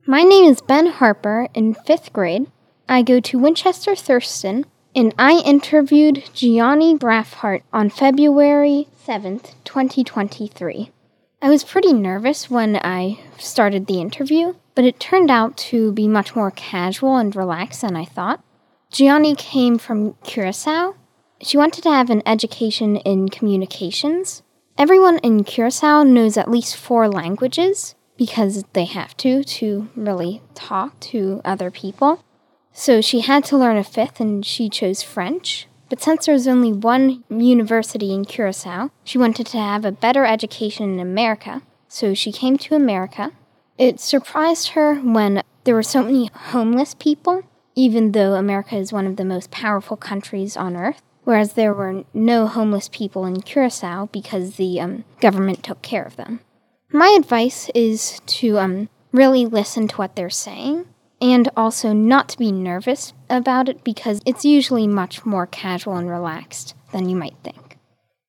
My name is Ben Harper in 5th grade. I go to Winchester Thurston, and I interviewed Gianni Braffhart on February 7th, 2023. I was pretty nervous when I started the interview, but it turned out to be much more casual and relaxed than I thought. Gianni came from Curacao. She wanted to have an education in communications. Everyone in Curacao knows at least 4 languages because they have to really talk to other people. So she had to learn a 5th, and she chose French. But since there's only one university in Curacao, she wanted to have a better education in America. So she came to America. It surprised her when there were so many homeless people, even though America is one of the most powerful countries on earth, whereas there were no homeless people in Curacao because the government took care of them. My advice is to really listen to what they're saying, and also not to be nervous about it because it's usually much more casual and relaxed than you might think.